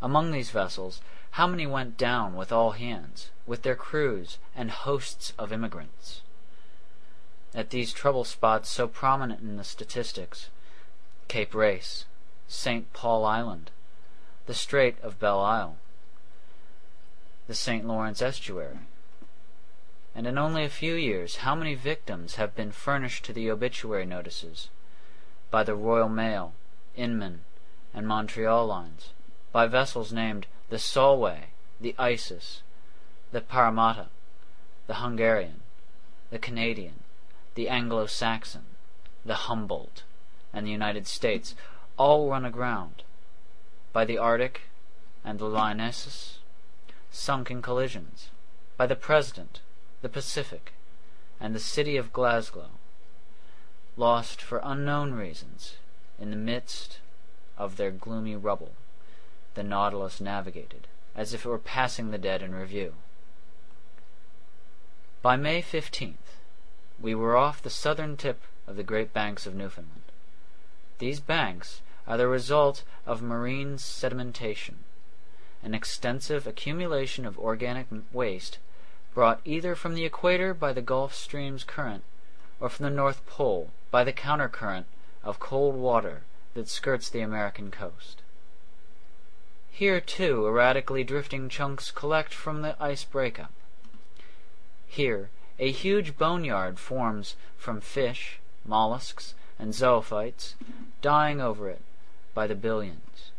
Among these vessels, how many went down with all hands, with their crews and hosts of immigrants? At these trouble spots so prominent in the statistics, Cape Race, St. Paul Island, the Strait of Belle Isle, the St. Lawrence Estuary, and in only a few years how many victims have been furnished to the obituary notices by the Royal Mail, Inman, and Montreal lines, by vessels named the Solway, the Isis, the Parramatta, the Hungarian, the Canadian, the Anglo-Saxon, the Humboldt, and the United States, all run aground, by the Arctic and the Lionesses, sunk in collisions, by the President, the Pacific, and the city of Glasgow, lost for unknown reasons in the midst of their gloomy rubble. The Nautilus navigated, as if it were passing the dead in review. By May 15th, we were off the southern tip of the Great Banks of Newfoundland. These banks are the result of marine sedimentation, an extensive accumulation of organic waste brought either from the equator by the Gulf Stream's current or from the North Pole by the countercurrent of cold water that skirts the American coast. Here, too, erratically drifting chunks collect from the ice breakup. Here, a huge boneyard forms from fish, mollusks, and zoophytes dying over it by the billions.